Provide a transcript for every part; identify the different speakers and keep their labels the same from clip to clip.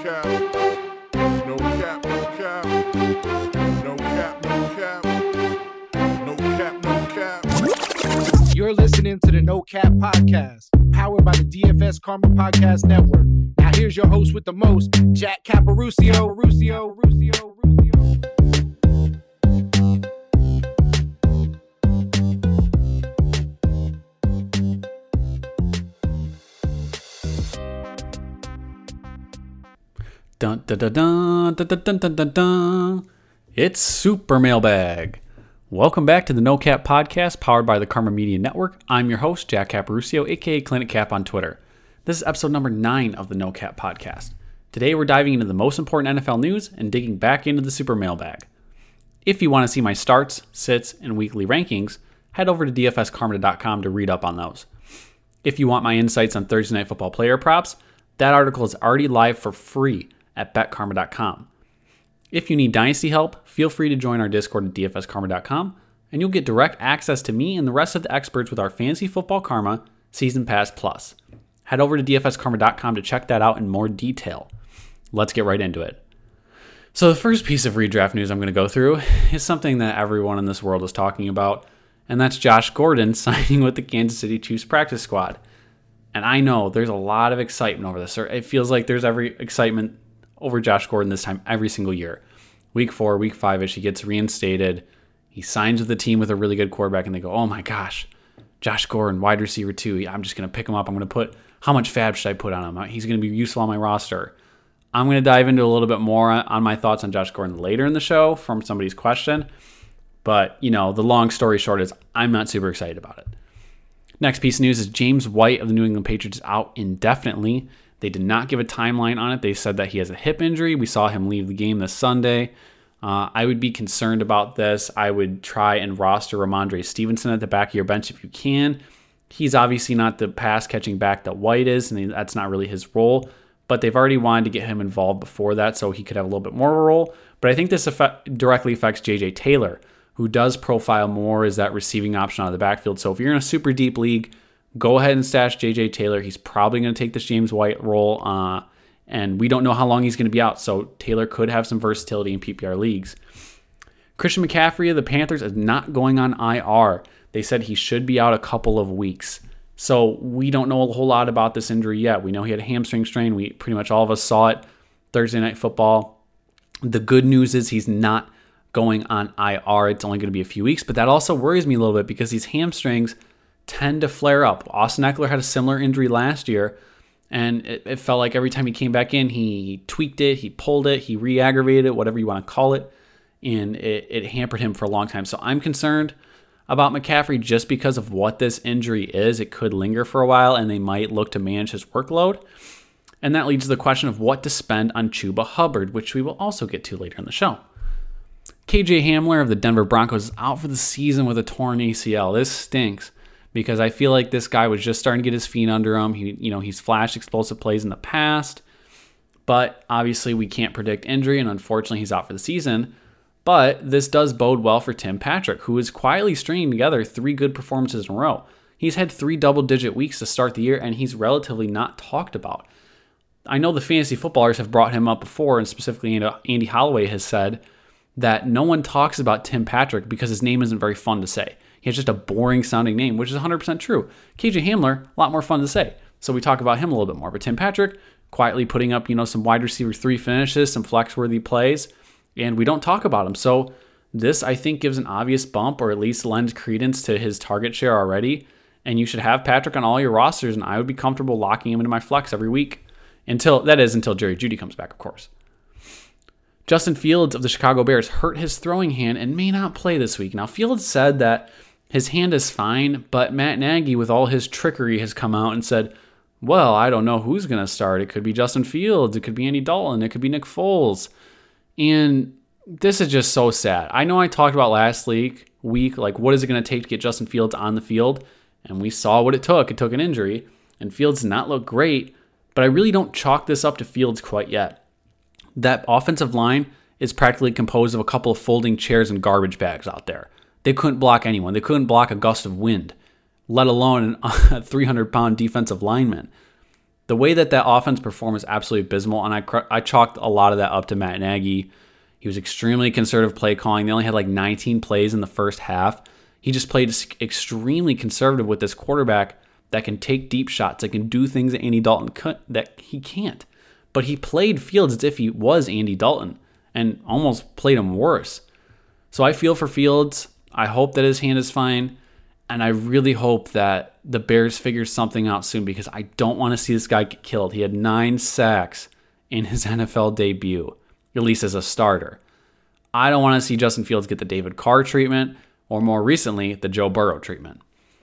Speaker 1: cap. No cap, no cap. No cap, no cap. No cap, no cap.
Speaker 2: You're listening to the No Cap Podcast, powered by the DFS Karma Podcast Network. Now here's your host with the most, Jack Caparucio.
Speaker 3: Dun dun dun dun dun dun dun dun dun. It's Super Mailbag. Welcome back to the No Cap Podcast, powered by the Karma Media Network. I'm your host, Jack Caparucio, aka Clinic Cap on Twitter. This is episode number 9 of the No Cap Podcast. Today we're diving into the most important NFL news and digging back into the Super Mailbag. If you want to see my starts, sits, and weekly rankings, head over to dfskarma.com to read up on those. If you want my insights on Thursday Night Football player props, that article is already live for free at betkarma.com. If you need dynasty help, feel free to join our Discord at dfskarma.com, and you'll get direct access to me and the rest of the experts with our Fantasy Football Karma Season Pass Plus. Head over to dfskarma.com to check that out in more detail. Let's get right into it. So the first piece of redraft news I'm going to go through is something that everyone in this world is talking about, and that's Josh Gordon signing with the Kansas City Chiefs practice squad. And I know there's a lot of excitement over this. It feels like there's every excitement over Josh Gordon this time every single year. Week 4, week 5-ish, he gets reinstated. He signs with the team with a really good quarterback, and they go, oh my gosh, Josh Gordon, wide receiver 2. I'm just going to pick him up. I'm going to put, how much fab should I put on him? He's going to be useful on my roster. I'm going to dive into a little bit more on my thoughts on Josh Gordon later in the show from somebody's question. But, the long story short is I'm not super excited about it. Next piece of news is James White of the New England Patriots is out indefinitely. They did not give a timeline on it. They said that he has a hip injury. We saw him leave the game this Sunday. I would be concerned about this. I would try and roster Ramondre Stevenson at the back of your bench if you can. He's obviously not the pass-catching back that White is, and that's not really his role. But they've already wanted to get him involved before that so he could have a little bit more of a role. But I think this directly affects J.J. Taylor, who does profile more as that receiving option out of the backfield. So if you're in a super deep league, go ahead and stash J.J. Taylor. He's probably going to take this James White role, and we don't know how long he's going to be out, so Taylor could have some versatility in PPR leagues. Christian McCaffrey of the Panthers is not going on IR. They said he should be out a couple of weeks. So we don't know a whole lot about this injury yet. We know he had a hamstring strain. We pretty much all of us saw it Thursday Night Football. The good news is he's not going on IR. It's only going to be a few weeks, but that also worries me a little bit because these hamstrings tend to flare up. Austin Eckler had a similar injury last year, and it felt like every time he came back in, he tweaked it, he pulled it, he re-aggravated it, whatever you want to call it, and it hampered him for a long time. So I'm concerned about McCaffrey just because of what this injury is. It could linger for a while, and they might look to manage his workload. And that leads to the question of what to spend on Chuba Hubbard, which we will also get to later in the show. KJ Hamler of the Denver Broncos is out for the season with a torn ACL. This stinks, because I feel like this guy was just starting to get his feet under him. He's flashed explosive plays in the past, but obviously we can't predict injury, and unfortunately he's out for the season. But this does bode well for Tim Patrick, who is quietly stringing together 3 good performances in a row. He's had 3 double-digit weeks to start the year, and he's relatively not talked about. I know the fantasy footballers have brought him up before, and specifically Andy Holloway has said that no one talks about Tim Patrick because his name isn't very fun to say. He has just a boring sounding name, which is 100% true. KJ Hamler, a lot more fun to say. So we talk about him a little bit more. But Tim Patrick, quietly putting up, some wide receiver 3 finishes, some flex-worthy plays, and we don't talk about him. So this, I think, gives an obvious bump, or at least lends credence to his target share already. And you should have Patrick on all your rosters, and I would be comfortable locking him into my flex every week. Until Jerry Jeudy comes back, of course. Justin Fields of the Chicago Bears hurt his throwing hand and may not play this week. Now, Fields said that his hand is fine, but Matt Nagy, with all his trickery, has come out and said, well, I don't know who's going to start. It could be Justin Fields. It could be Andy Dalton. It could be Nick Foles. And this is just so sad. I know I talked about last week, like, what is it going to take to get Justin Fields on the field? And we saw what it took. It took an injury, and Fields did not look great, but I really don't chalk this up to Fields quite yet. That offensive line is practically composed of a couple of folding chairs and garbage bags out there. They couldn't block anyone. They couldn't block a gust of wind, let alone a 300-pound defensive lineman. The way that offense performed is absolutely abysmal, and I chalked a lot of that up to Matt Nagy. He was extremely conservative play calling. They only had like 19 plays in the first half. He just played extremely conservative with this quarterback that can take deep shots, that can do things that Andy Dalton that he can't. But he played Fields as if he was Andy Dalton and almost played him worse. So I feel for Fields. I hope that his hand is fine. And I really hope that the Bears figure something out soon because I don't want to see this guy get killed. He had 9 sacks in his NFL debut, at least as a starter. I don't want to see Justin Fields get the David Carr treatment or more recently, the Joe Burrow treatment.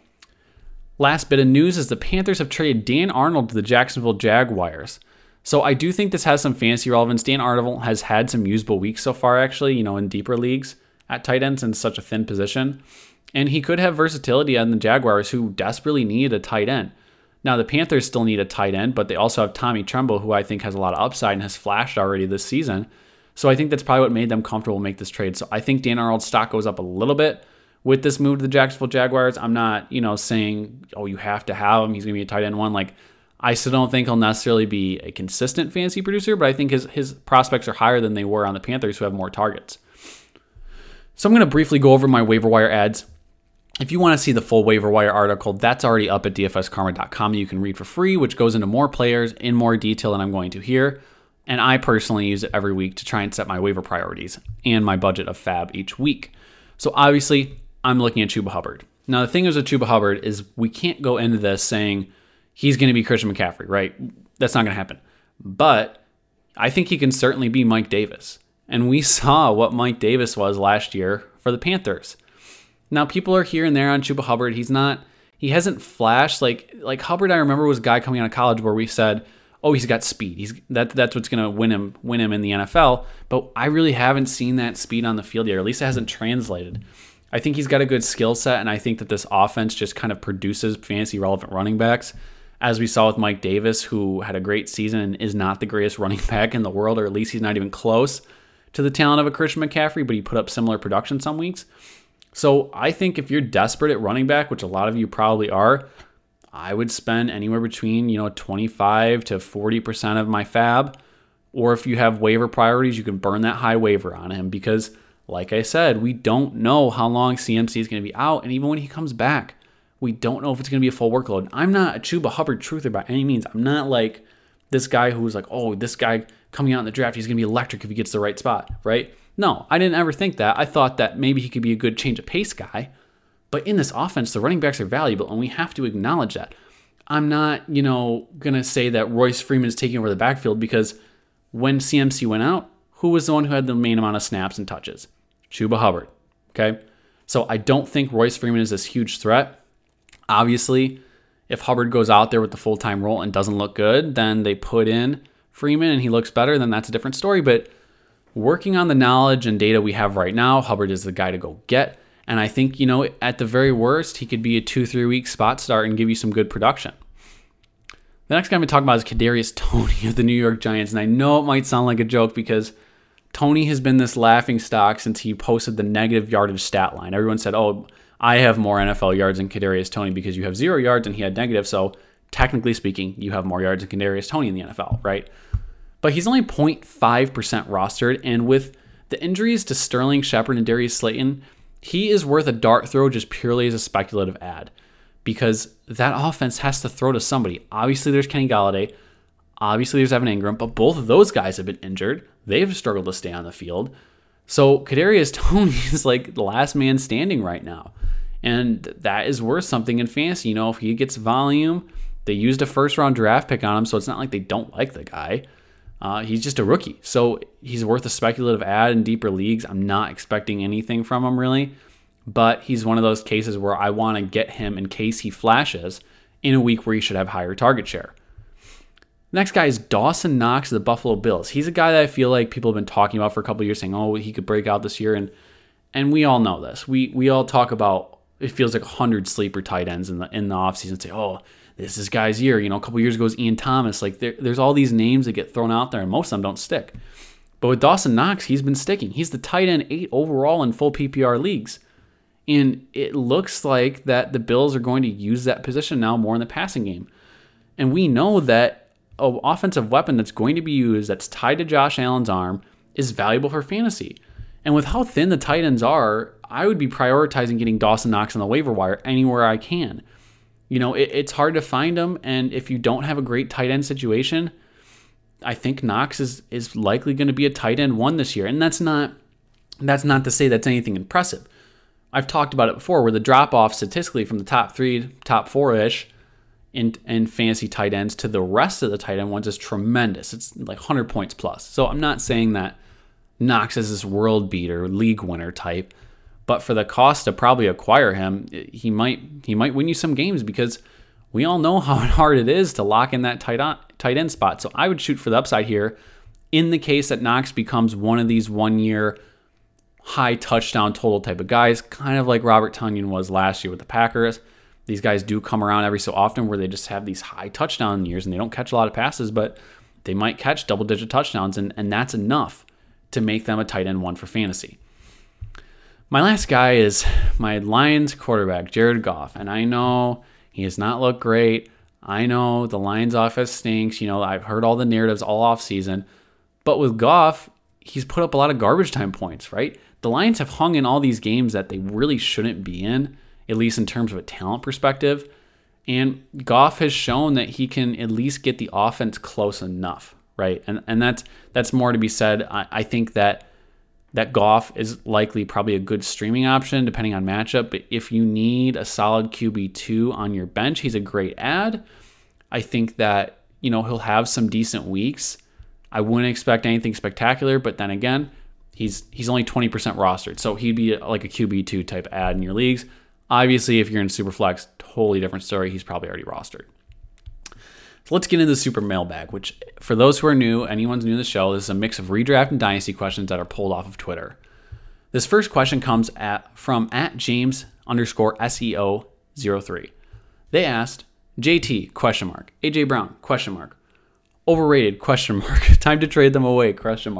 Speaker 3: Last bit of news is the Panthers have traded Dan Arnold to the Jacksonville Jaguars. So I do think this has some fantasy relevance. Dan Arnold has had some usable weeks so far, actually, in deeper leagues at tight ends in such a thin position. And he could have versatility on the Jaguars, who desperately need a tight end. Now, the Panthers still need a tight end, but they also have Tommy Tremble, who I think has a lot of upside and has flashed already this season. So I think that's probably what made them comfortable make this trade. So I think Dan Arnold's stock goes up a little bit with this move to the Jacksonville Jaguars. I'm not, saying, oh, you have to have him. He's going to be a tight end one. Like, I still don't think he'll necessarily be a consistent fantasy producer, but I think his prospects are higher than they were on the Panthers, who have more targets. So I'm going to briefly go over my waiver wire ads. If you want to see the full waiver wire article, that's already up at dfskarma.com. You can read for free, which goes into more players in more detail than I'm going to here. And I personally use it every week to try and set my waiver priorities and my budget of fab each week. So obviously, I'm looking at Chuba Hubbard. Now, the thing is with Chuba Hubbard is we can't go into this saying he's going to be Christian McCaffrey, right? That's not going to happen. But I think he can certainly be Mike Davis. And we saw what Mike Davis was last year for the Panthers. Now, people are here and there on Chuba Hubbard. He hasn't flashed like Hubbard. I remember was a guy coming out of college where we said, "Oh, he's got speed. That's what's going to win him in the NFL." But I really haven't seen that speed on the field yet, or at least it hasn't translated. I think he's got a good skill set, and I think that this offense just kind of produces fantasy relevant running backs, as we saw with Mike Davis, who had a great season and is not the greatest running back in the world, or at least he's not even close to the talent of a Christian McCaffrey, but he put up similar production some weeks. So I think if you're desperate at running back, which a lot of you probably are, I would spend anywhere between 25 to 40% of my fab. Or if you have waiver priorities, you can burn that high waiver on him because, like I said, we don't know how long CMC is going to be out. And even when he comes back, we don't know if it's going to be a full workload. I'm not a Chuba Hubbard truther by any means. I'm not like this guy who's like, oh, this guy coming out in the draft, he's going to be electric if he gets the right spot, right? No, I didn't ever think that. I thought that maybe he could be a good change of pace guy. But in this offense, the running backs are valuable, and we have to acknowledge that. I'm not, going to say that Royce Freeman is taking over the backfield because when CMC went out, who was the one who had the main amount of snaps and touches? Chuba Hubbard, okay? So I don't think Royce Freeman is this huge threat. Obviously, if Hubbard goes out there with the full-time role and doesn't look good, then they put in Freeman and he looks better, then that's a different story. But working on the knowledge and data we have right now, Hubbard is the guy to go get. And I think, at the very worst, he could be a 2-3 week spot start and give you some good production. The next guy I'm going to talk about is Kadarius Toney of the New York Giants. And I know it might sound like a joke because Toney has been this laughing stock since he posted the negative yardage stat line. Everyone said, oh, I have more NFL yards than Kadarius Toney because you have 0 yards and he had negative. So technically speaking, you have more yards than Kadarius Toney in the NFL, right? But he's only 0.5% rostered. And with the injuries to Sterling Shepard and Darius Slayton, he is worth a dart throw just purely as a speculative ad because that offense has to throw to somebody. Obviously, there's Kenny Golladay. Obviously, there's Evan Ingram, but both of those guys have been injured. They've struggled to stay on the field. So Kadarius Toney is like the last man standing right now. And that is worth something in fantasy. If he gets volume, they used a first-round draft pick on him, so it's not like they don't like the guy. He's just a rookie. So he's worth a speculative ad in deeper leagues. I'm not expecting anything from him really, but he's one of those cases where I want to get him in case he flashes in a week where he should have higher target share. Next guy is Dawson Knox of the Buffalo Bills. He's a guy that I feel like people have been talking about for a couple of years saying, oh, he could break out this year. And we all know this. We all talk about, it feels like 100 sleeper tight ends in the offseason say, oh, this is guy's year. A couple years ago was Ian Thomas. Like there's all these names that get thrown out there, and most of them don't stick. But with Dawson Knox, he's been sticking. He's the tight end 8 overall in full PPR leagues. And it looks like that the Bills are going to use that position now more in the passing game. And we know that an offensive weapon that's going to be used, that's tied to Josh Allen's arm, is valuable for fantasy. And with how thin the tight ends are, I would be prioritizing getting Dawson Knox on the waiver wire anywhere I can. It's hard to find them, and if you don't have a great tight end situation, I think Knox is likely going to be a tight end 1 this year. And that's not to say that's anything impressive. I've talked about it before, where the drop-off statistically from the top 3, top 4-ish in fantasy tight ends to the rest of the tight end ones is tremendous. It's like 100 points plus. So I'm not saying that Knox is this world beater, league winner type, but for the cost to probably acquire him, he might win you some games, because we all know how hard it is to lock in that tight end spot. So I would shoot for the upside here in the case that Knox becomes one of these 1-year high touchdown total type of guys, kind of like Robert Tonyan was last year with the Packers. These guys do come around every so often where they just have these high touchdown years and they don't catch a lot of passes, but they might catch double-digit touchdowns, and that's enough to make them a tight end 1 for fantasy. My last guy is my Lions quarterback, Jared Goff, and I know he has not looked great. I know the Lions offense stinks. I've heard all the narratives all offseason, but with Goff, he's put up a lot of garbage time points, right? The Lions have hung in all these games that they really shouldn't be in, at least in terms of a talent perspective. And Goff has shown that he can at least get the offense close enough, right? And that's more to be said. I think that Goff is likely probably a good streaming option depending on matchup. But if you need a solid QB2 on your bench, he's a great add. I think that, he'll have some decent weeks. I wouldn't expect anything spectacular, but then again, he's only 20% rostered. So he'd be like a QB2 type add in your leagues. Obviously, if you're in Superflex, totally different story. He's probably already rostered. So let's get into the Super Mailbag, which for those who are new, anyone's new to the show, this is a mix of redraft and dynasty questions that are pulled off of Twitter. This first question comes from @James_SEO03. They asked, JT, AJ Brown, overrated, time to trade them away,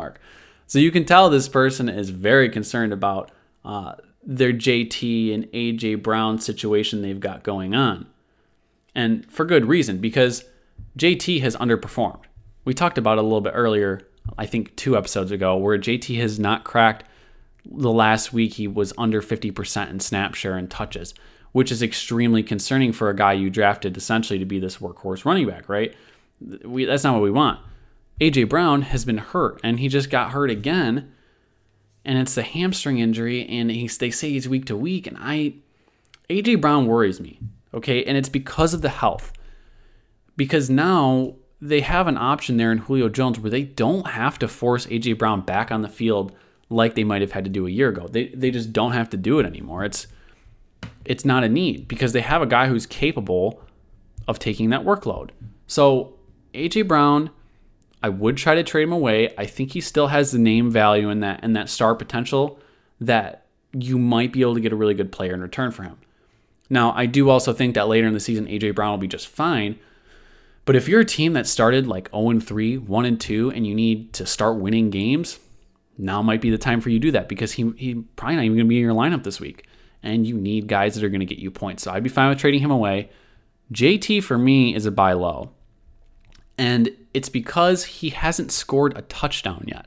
Speaker 3: So you can tell this person is very concerned about their JT and AJ Brown situation they've got going on. And for good reason, because JT has underperformed. We talked about it a little bit earlier, I think 2 episodes ago, where JT has not cracked. The last week he was under 50% in snap share and touches, which is extremely concerning for a guy you drafted essentially to be this workhorse running back, right? That's not what we want. AJ Brown has been hurt, and he just got hurt again, and it's the hamstring injury, and they say he's week to week, and AJ Brown worries me, okay? And it's because of the health. Because now they have an option there in Julio Jones where they don't have to force A.J. Brown back on the field like they might have had to do a year ago. They just don't have to do it anymore. It's not a need because they have a guy who's capable of taking that workload. So A.J. Brown, I would try to trade him away. I think he still has the name value and that star potential that you might be able to get a really good player in return for him. Now, I do also think that later in the season, A.J. Brown will be just fine. But if you're a team that started like 0-3, 1-2, and you need to start winning games, now might be the time for you to do that because he probably not even going to be in your lineup this week. And you need guys that are going to get you points. So I'd be fine with trading him away. JT for me is a buy low. And it's because he hasn't scored a touchdown yet.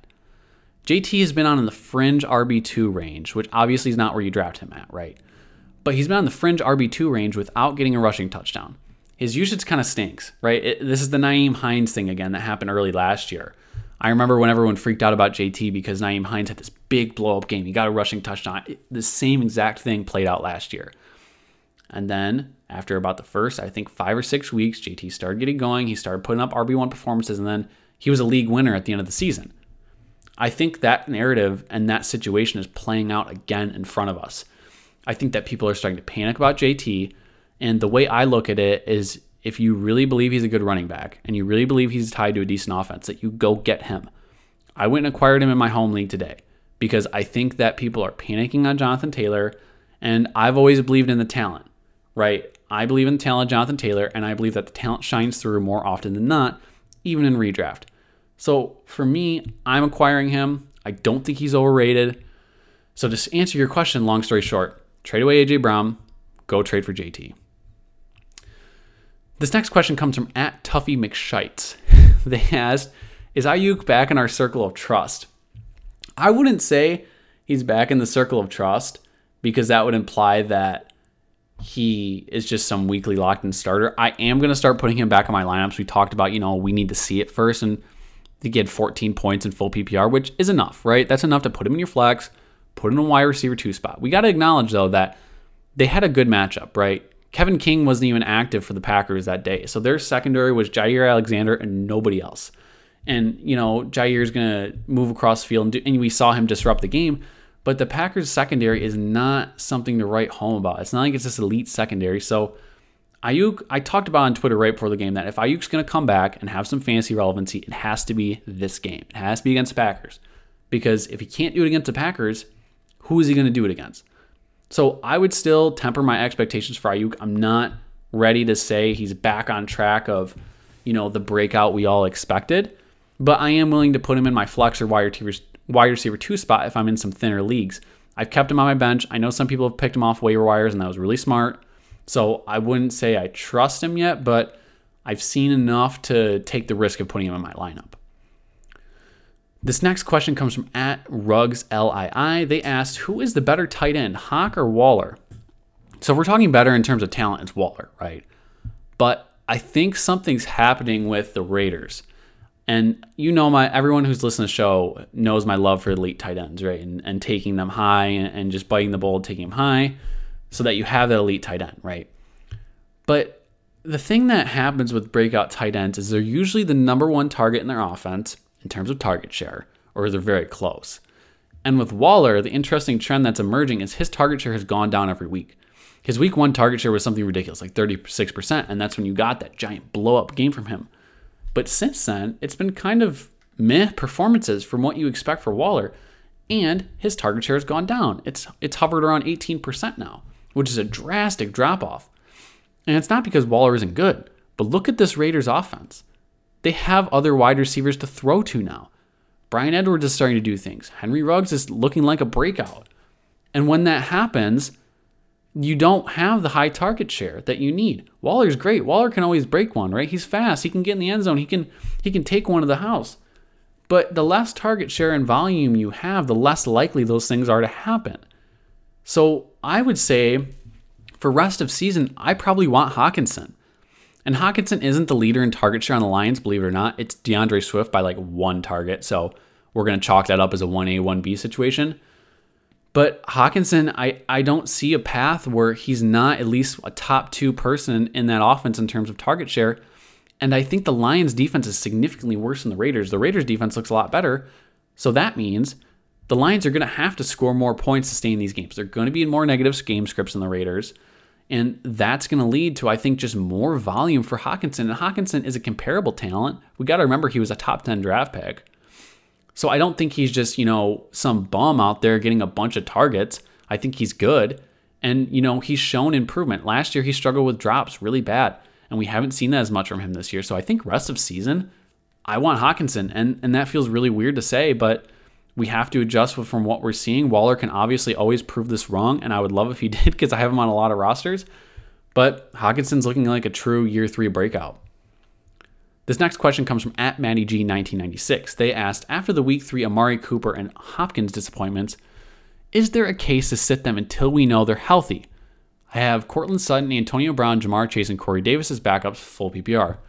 Speaker 3: JT has been on in the fringe RB2 range, which obviously is not where you draft him at, right? But he's been on the fringe RB2 range without getting a rushing touchdown. His usage kind of stinks, right? This is the Nyheim Hines thing again that happened early last year. I remember when everyone freaked out about JT because Nyheim Hines had this big blow-up game. He got a rushing touchdown. The same exact thing played out last year. And then after about the first, I think 5 or 6 weeks, JT started getting going. He started putting up RB1 performances, and then he was a league winner at the end of the season. I think that narrative and that situation is playing out again in front of us. I think that people are starting to panic about JT, and the way I look at it is if you really believe he's a good running back and you really believe he's tied to a decent offense, that you go get him. I went and acquired him in my home league today because I think that people are panicking on Jonathan Taylor, and I've always believed in the talent, right? I believe in the talent of Jonathan Taylor, and I believe that the talent shines through more often than not, even in redraft. So for me, I'm acquiring him. I don't think he's overrated. So to answer your question, long story short, trade away AJ Brown, go trade for JT. This next question comes from @TuffyMcShites. They asked, is Ayuk back in our circle of trust? I wouldn't say he's back in the circle of trust because that would imply that he is just some weekly locked-in starter. I am going to start putting him back in my lineups. We talked about, we need to see it first, and he get 14 points in full PPR, which is enough, right? That's enough to put him in your flex, put him in a wide receiver 2 spot. We got to acknowledge, though, that they had a good matchup, right? Kevin King wasn't even active for the Packers that day, so their secondary was Jair Alexander and nobody else. And, Jair's going to move across the field, and we saw him disrupt the game. But the Packers secondary is not something to write home about. It's not like it's this elite secondary. So Ayuk, I talked about on Twitter right before the game that if Ayuk's going to come back and have some fantasy relevancy, it has to be this game. It has to be against the Packers. Because if he can't do it against the Packers, who is he going to do it against? So I would still temper my expectations for Ayuk. I'm not ready to say he's back on track of, the breakout we all expected. But I am willing to put him in my flex or wide receiver 2 spot if I'm in some thinner leagues. I've kept him on my bench. I know some people have picked him off waiver wires, and that was really smart. So I wouldn't say I trust him yet, but I've seen enough to take the risk of putting him in my lineup. This next question comes from @RugsLII. They asked, who is the better tight end, Hawk or Waller? So if we're talking better in terms of talent, it's Waller, right? But I think something's happening with the Raiders. And everyone who's listened to the show knows my love for elite tight ends, right? And taking them high and just biting the bullet, taking them high so that you have that elite tight end, right? But the thing that happens with breakout tight ends is they're usually the number one target in their offense in terms of target share, or they're very close. And with Waller, the interesting trend that's emerging is his target share has gone down every week. His week 1 target share was something ridiculous, like 36%, and that's when you got that giant blow-up game from him. But since then, it's been kind of meh performances from what you expect for Waller, and his target share has gone down. It's hovered around 18% now, which is a drastic drop-off. And it's not because Waller isn't good, but look at this Raiders offense. They have other wide receivers to throw to now. Bryan Edwards is starting to do things. Henry Ruggs is looking like a breakout. And when that happens, you don't have the high target share that you need. Waller's great. Waller can always break one, right? He's fast. He can get in the end zone. He can take one to the house. But the less target share and volume you have, the less likely those things are to happen. So I would say for rest of season, I probably want Hawkinson. And Hawkinson isn't the leader in target share on the Lions, believe it or not. It's DeAndre Swift by like 1 target. So we're going to chalk that up as a 1A, 1B situation. But Hawkinson, I don't see a path where he's not at least a top 2 person in that offense in terms of target share. And I think the Lions defense is significantly worse than the Raiders. The Raiders defense looks a lot better. So that means the Lions are going to have to score more points to stay in these games. They're going to be in more negative game scripts than the Raiders. And that's going to lead to, I think, just more volume for Hawkinson. And Hawkinson is a comparable talent. We got to remember he was a top 10 draft pick. So I don't think he's just, some bum out there getting a bunch of targets. I think he's good. And, he's shown improvement. Last year, he struggled with drops really bad. And we haven't seen that as much from him this year. So I think rest of season, I want Hawkinson. And that feels really weird to say, but we have to adjust from what we're seeing. Waller can obviously always prove this wrong. And I would love if he did because I have him on a lot of rosters. But Hawkinson's looking like a true year 3 breakout. This next question comes from @MattyG1996. They asked, after the week 3 Amari Cooper and Hopkins disappointments, is there a case to sit them until we know they're healthy? I have Courtland Sutton, Antonio Brown, Jamar Chase, and Corey Davis as backups, full PPR.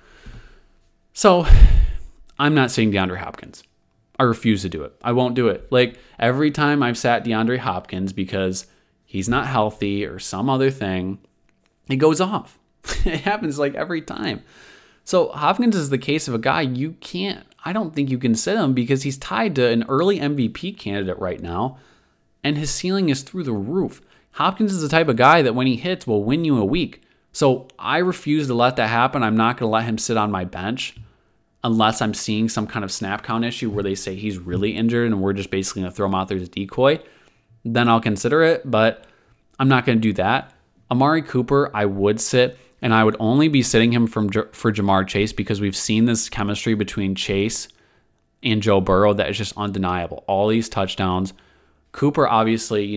Speaker 3: So, I'm not saying DeAndre Hopkins. I refuse to do it. I won't do it. Like, every time I've sat DeAndre Hopkins because he's not healthy or some other thing, it goes off. It happens like every time. So Hopkins is the case of a guy I don't think you can sit him because he's tied to an early MVP candidate right now, and his ceiling is through the roof. Hopkins is the type of guy that when he hits will win you a week. So I refuse to let that happen. I'm not going to let him sit on my bench unless I'm seeing some kind of snap count issue where they say he's really injured and we're just basically going to throw him out there as a decoy. Then I'll consider it, but I'm not going to do that. Amari Cooper, I would sit. And I would only be sitting him for Jamar Chase because we've seen this chemistry between Chase and Joe Burrow that is just undeniable. All these touchdowns. Cooper, obviously,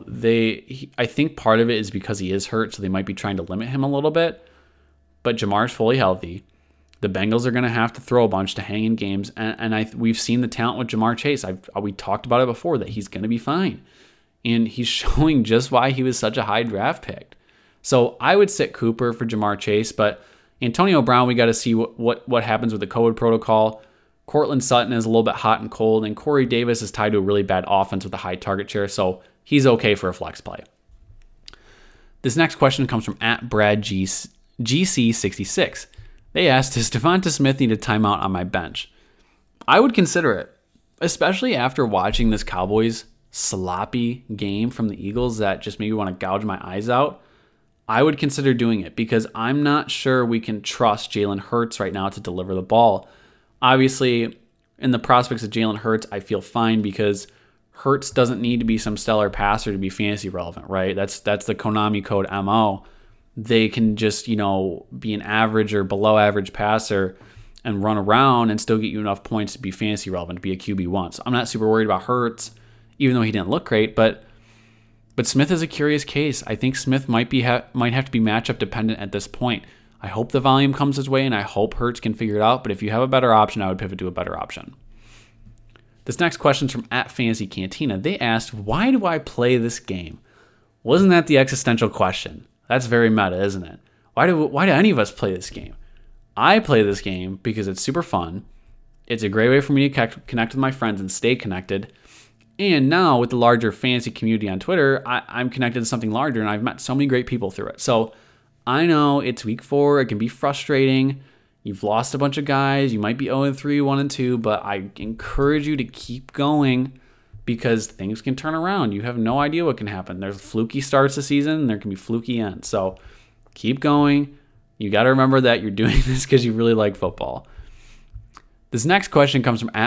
Speaker 3: I think part of it is because he is hurt, so they might be trying to limit him a little bit. But Jamar's fully healthy. The Bengals are going to have to throw a bunch to hang in games, and we've seen the talent with Ja'Marr Chase. We talked about it before that he's going to be fine, and he's showing just why he was such a high draft pick. So I would sit Cooper for Ja'Marr Chase, but Antonio Brown, we got to see what happens with the COVID protocol. Cortland Sutton is a little bit hot and cold, and Corey Davis is tied to a really bad offense with a high target share, so he's okay for a flex play. This next question comes from @BradGC66. They asked, does Devonta Smith need a timeout on my bench? I would consider it, especially after watching this Cowboys sloppy game from the Eagles that just made me want to gouge my eyes out. I would consider doing it because I'm not sure we can trust Jalen Hurts right now to deliver the ball. Obviously, in the prospects of Jalen Hurts, I feel fine because Hurts doesn't need to be some stellar passer to be fantasy relevant, right? That's the Konami code MO. They can just, be an average or below average passer and run around and still get you enough points to be fantasy relevant, to be a QB1. So I'm not super worried about Hurts, even though he didn't look great, but Smith is a curious case. I think Smith might have to be matchup dependent at this point. I hope the volume comes his way, and I hope Hurts can figure it out, but if you have a better option, I would pivot to a better option. This next question is from @FantasyCantina. They asked, why do I play this game? Wasn't that the existential question? That's very meta, isn't it? Why do any of us play this game? I play this game because it's super fun. It's a great way for me to connect with my friends and stay connected. And now with the larger fantasy community on Twitter, I'm connected to something larger, and I've met so many great people through it. So I know it's week 4. It can be frustrating. You've lost a bunch of guys. You might be 0-3, 1-2, but I encourage you to keep going because things can turn around. You have no idea what can happen. There's fluky starts the season, and there can be fluky ends. So keep going. You got to remember that you're doing this because you really like football. This next question comes from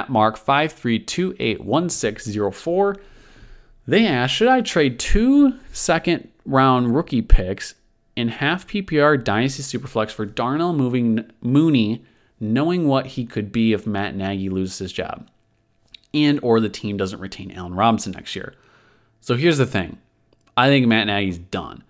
Speaker 3: @Mark53281604. They asked, should I trade 2 second-round rookie picks in half PPR Dynasty Superflex for Darnell Mooney, knowing what he could be if Matt Nagy loses his job and or the team doesn't retain Allen Robinson next year? So here's the thing. I think Matt Nagy's done.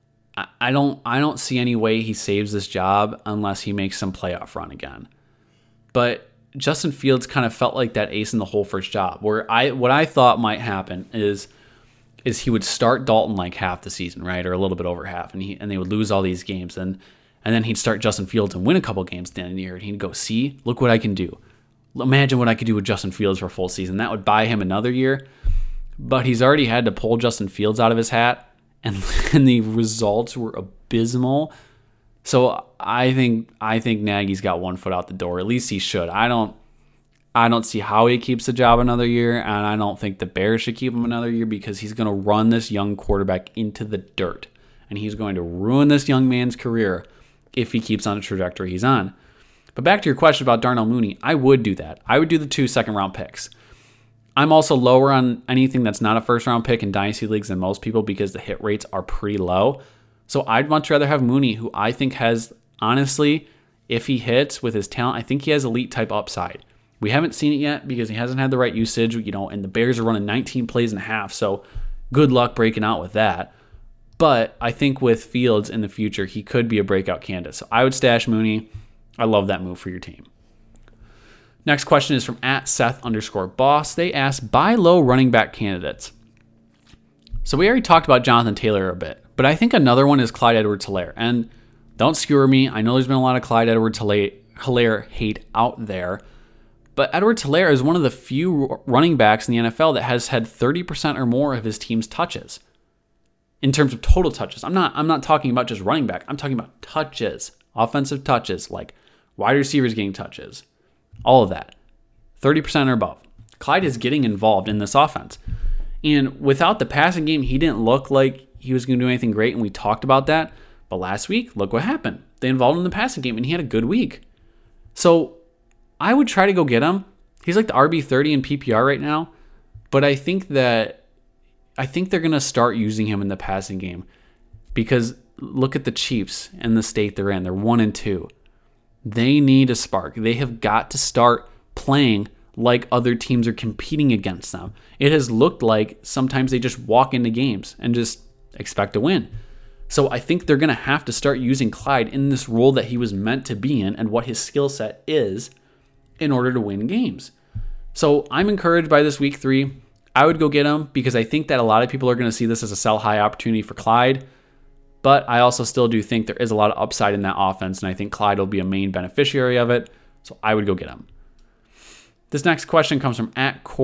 Speaker 3: I don't see any way he saves this job unless he makes some playoff run again. But Justin Fields kind of felt like that ace in the hole for his job, where what I thought might happen is he would start Dalton like half the season, right, or a little bit over half, and they would lose all these games, and then he'd start Justin Fields and win a couple games at the end of the year, and he'd go, see, look what I can do. Imagine what I could do with Justin Fields for a full season. That would buy him another year, but he's already had to pull Justin Fields out of his hat, and the results were abysmal. So I think Nagy's got one foot out the door. At least he should. I don't see how he keeps the job another year, and I don't think the Bears should keep him another year because he's going to run this young quarterback into the dirt, and he's going to ruin this young man's career if he keeps on the trajectory he's on. But back to your question about Darnell Mooney, I would do that. I would do the 2 second-round picks. I'm also lower on anything that's not a first-round pick in Dynasty Leagues than most people because the hit rates are pretty low. So I'd much rather have Mooney, who I think has, honestly, if he hits with his talent, I think he has elite-type upside. We haven't seen it yet because he hasn't had the right usage, and the Bears are running 19 plays and a half, so good luck breaking out with that. But I think with Fields in the future, he could be a breakout candidate. So I would stash Mooney. I love that move for your team. Next question is from @Seth_boss. They asked, buy low running back candidates. So we already talked about Jonathan Taylor a bit, but I think another one is Clyde Edwards-Helaire. And don't skewer me. I know there's been a lot of Clyde Edwards-Helaire hate out there. But Edwards-Helaire is one of the few running backs in the NFL that has had 30% or more of his team's touches. In terms of total touches. I'm not talking about just running back. I'm talking about touches. Offensive touches, like wide receivers getting touches. All of that. 30% or above. Clyde is getting involved in this offense. And without the passing game, he didn't look like he was going to do anything great, and we talked about that. But last week, look what happened. They involved him in the passing game, and he had a good week. So I would try to go get him. He's like the RB30 in PPR right now, but I think they're going to start using him in the passing game because look at the Chiefs and the state they're in. They're 1-2. They need a spark. They have got to start playing like other teams are competing against them. It has looked like sometimes they just walk into games and just expect to win. So I think they're going to have to start using Clyde in this role that he was meant to be in and what his skill set is in order to win games. So I'm encouraged by this week 3. I would go get him because I think that a lot of people are going to see this as a sell high opportunity for Clyde. But I also still do think there is a lot of upside in that offense, and I think Clyde will be a main beneficiary of it. So I would go get him. This next question comes from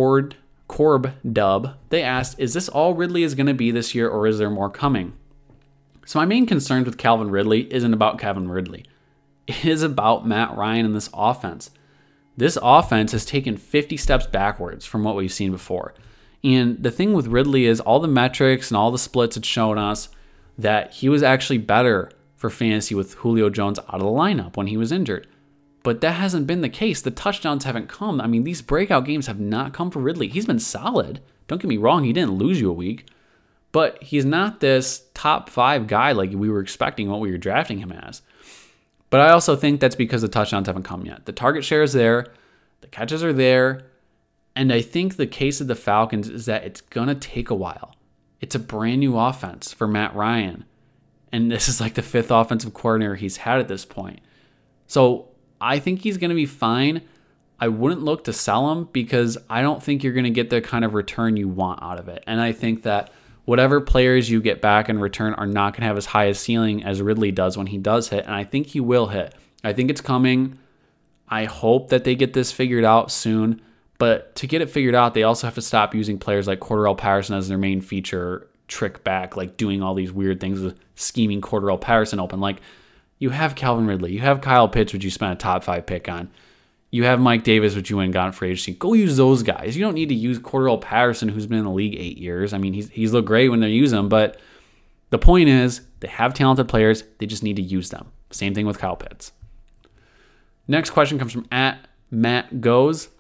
Speaker 3: @CorbDub. They asked, is this all Ridley is going to be this year, or is there more coming? So my main concern with Calvin Ridley isn't about Calvin Ridley. It is about Matt Ryan and this offense. This offense has taken 50 steps backwards from what we've seen before. And the thing with Ridley is all the metrics and all the splits had shown us that he was actually better for fantasy with Julio Jones out of the lineup when he was injured. But that hasn't been the case. The touchdowns haven't come. I mean, these breakout games have not come for Ridley. He's been solid. Don't get me wrong, he didn't lose you a week. But he's not this top 5 guy like we were expecting what we were drafting him as. But I also think that's because the touchdowns haven't come yet. The target share is there. The catches are there. And I think the case of the Falcons is that it's going to take a while. It's a brand new offense for Matt Ryan. And this is like the 5th offensive coordinator he's had at this point. So I think he's going to be fine. I wouldn't look to sell him because I don't think you're going to get the kind of return you want out of it. And I think that whatever players you get back in return are not going to have as high a ceiling as Ridley does when he does hit. And I think he will hit. I think it's coming. I hope that they get this figured out soon. But to get it figured out, they also have to stop using players like Cordarrelle Patterson as their main feature trick back, like doing all these weird things with scheming Cordarrelle Patterson open. Like, you have Calvin Ridley. You have Kyle Pitts, which you spent a top 5 pick on. You have Mike Davis, which you went and got for agency. Go use those guys. You don't need to use Cordarrelle Patterson, who's been in the league 8 years. I mean, he's looked great when they use him, but the point is they have talented players. They just need to use them. Same thing with Kyle Pitts. Next question comes from @MattGoes.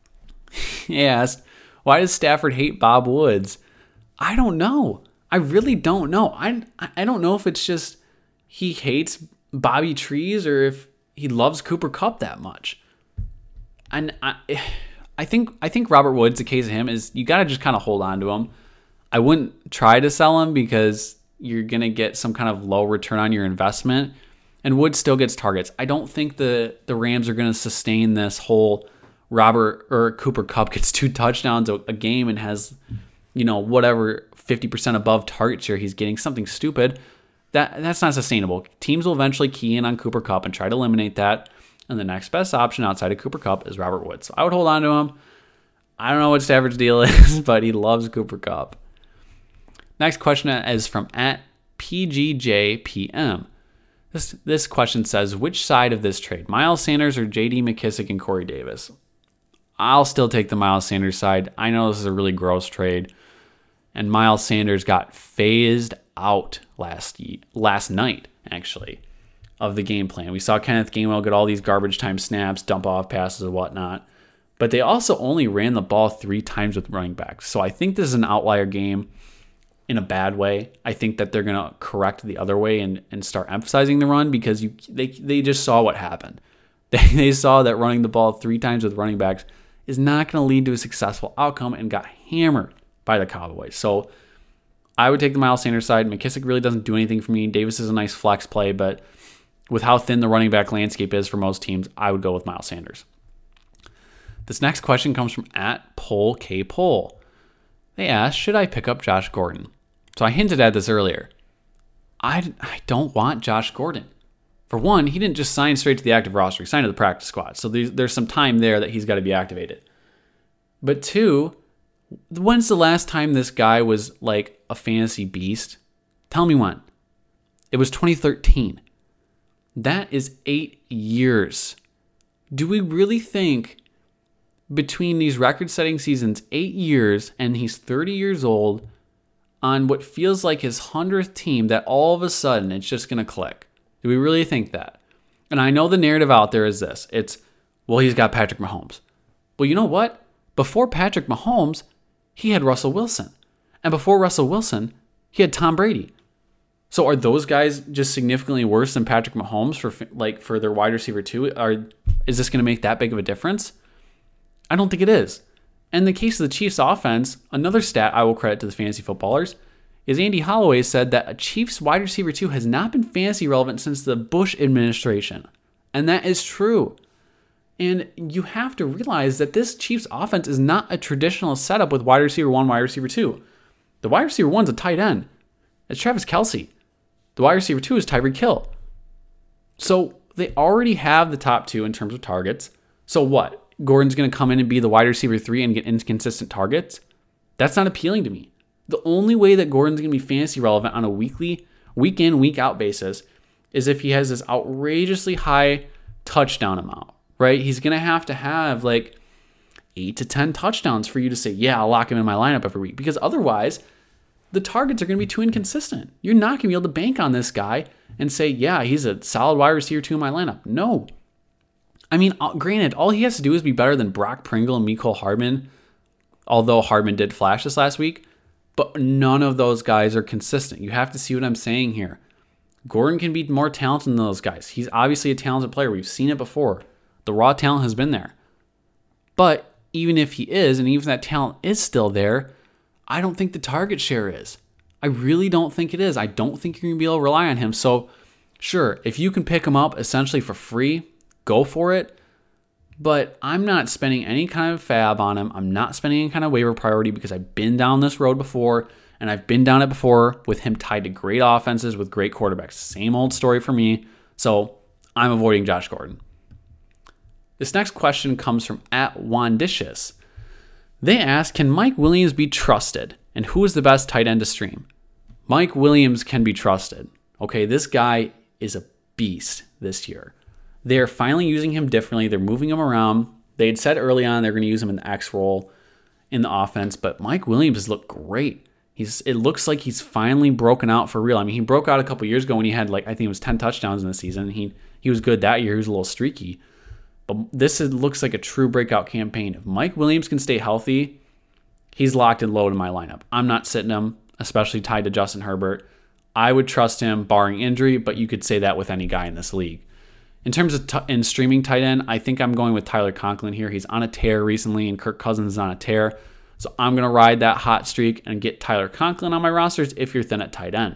Speaker 3: He asked, why does Stafford hate Bob Woods? I don't know. I really don't know. I don't know if it's just he hates Bobby Trees or if he loves Cooper Kupp that much. And I think Robert Woods, the case of him is you got to just kind of hold on to him. I wouldn't try to sell him because you're going to get some kind of low return on your investment. And Woods still gets targets. I don't think the Rams are going to sustain this whole Cooper Kupp gets 2 touchdowns a game and has, whatever 50% above target share he's getting, something stupid. That's not sustainable. Teams will eventually key in on Cooper Kupp and try to eliminate that. And the next best option outside of Cooper Kupp is Robert Woods. So I would hold on to him. I don't know what Stafford's deal is, but he loves Cooper Kupp. Next question is from @PGJPM. This question says, which side of this trade, Miles Sanders or J.D. McKissic and Corey Davis? I'll still take the Miles Sanders side. I know this is a really gross trade. And Miles Sanders got phased out last night, actually, of the game plan. We saw Kenneth Gainwell get all these garbage time snaps, dump off passes and whatnot. But they also only ran the ball 3 times with running backs. So I think this is an outlier game in a bad way. I think that they're going to correct the other way and start emphasizing the run because they just saw what happened. They saw that running the ball 3 times with running backs is not going to lead to a successful outcome and got hammered by the Cowboys. So I would take the Miles Sanders side. McKissic really doesn't do anything for me. Davis is a nice flex play, but with how thin the running back landscape is for most teams, I would go with Miles Sanders. This next question comes from @PolKPol. They asked, should I pick up Josh Gordon? So I hinted at this earlier. I don't want Josh Gordon. For one, he didn't just sign straight to the active roster. He signed to the practice squad. So there's some time there that he's got to be activated. But 2, when's the last time this guy was like a fantasy beast? Tell me when. It was 2013. That is 8 years. Do we really think between these record-setting seasons, 8 years, and he's 30 years old, on what feels like his 100th team, that all of a sudden it's just going to click? Do we really think that? And I know the narrative out there is this. It's, well, he's got Patrick Mahomes. Well, you know what? Before Patrick Mahomes, he had Russell Wilson. And before Russell Wilson, he had Tom Brady. So are those guys just significantly worse than Patrick Mahomes for their wide receiver too? Is this going to make that big of a difference? I don't think it is. In the case of the Chiefs offense, another stat I will credit to the fantasy footballers is Andy Holloway said that a Chiefs wide receiver 2 has not been fantasy relevant since the Bush administration. And that is true. And you have to realize that this Chiefs offense is not a traditional setup with wide receiver 1, wide receiver 2. The wide receiver 1 is a tight end. It's Travis Kelce. The wide receiver 2 is Tyreek Hill. So they already have the top 2 in terms of targets. So what? Gordon's going to come in and be the wide receiver 3 and get inconsistent targets? That's not appealing to me. The only way that Gordon's going to be fantasy relevant on a weekly, week in, week out basis is if he has this outrageously high touchdown amount, right? He's going to have like 8 to 10 touchdowns for you to say, yeah, I'll lock him in my lineup every week. Because otherwise, the targets are going to be too inconsistent. You're not going to be able to bank on this guy and say, yeah, he's a solid wide receiver 2 in my lineup. No. I mean, granted, all he has to do is be better than Brock Pringle and Mecole Hardman, although Hardman did flash this last week. But none of those guys are consistent. You have to see what I'm saying here. Gordon can be more talented than those guys. He's obviously a talented player. We've seen it before. The raw talent has been there. But even if he is, and even if that talent is still there, I don't think the target share is. I really don't think it is. I don't think you're going to be able to rely on him. So, sure, if you can pick him up essentially for free, go for it. But I'm not spending any kind of fab on him. I'm not spending any kind of waiver priority because I've been down this road before, and I've been down it before with him tied to great offenses with great quarterbacks. Same old story for me. So I'm avoiding Josh Gordon. This next question comes from @Wandicious. They ask, can Mike Williams be trusted? And who is the best tight end to stream? Mike Williams can be trusted. Okay, this guy is a beast this year. They're finally using him differently. They're moving him around. They had said early on they're going to use him in the X role in the offense, but Mike Williams has looked great. It looks like he's finally broken out for real. I mean, he broke out a couple years ago when he had I think it was 10 touchdowns in the season. He was good that year. He was a little streaky. But looks like a true breakout campaign. If Mike Williams can stay healthy, he's locked and loaded in my lineup. I'm not sitting him, especially tied to Justin Herbert. I would trust him barring injury, but you could say that with any guy in this league. In terms of in streaming tight end, I think I'm going with Tyler Conklin here. He's on a tear recently, and Kirk Cousins is on a tear. So I'm going to ride that hot streak and get Tyler Conklin on my rosters if you're thin at tight end.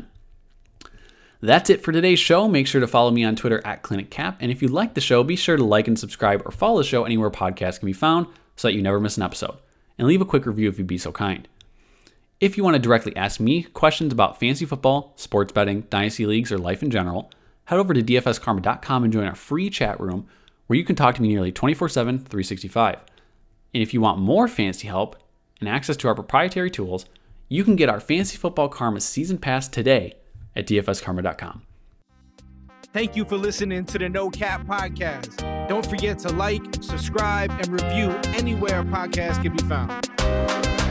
Speaker 3: That's it for today's show. Make sure to follow me on Twitter @ClinicCap. And if you like the show, be sure to like and subscribe or follow the show anywhere podcasts can be found so that you never miss an episode. And leave a quick review if you'd be so kind. If you want to directly ask me questions about fantasy football, sports betting, dynasty leagues, or life in general, head over to dfskarma.com and join our free chat room where you can talk to me nearly 24/7, 365. And if you want more fantasy help and access to our proprietary tools, you can get our Fantasy Football Karma Season Pass today at dfskarma.com.
Speaker 2: Thank you for listening to the No Cap Podcast. Don't forget to like, subscribe, and review anywhere a podcast can be found.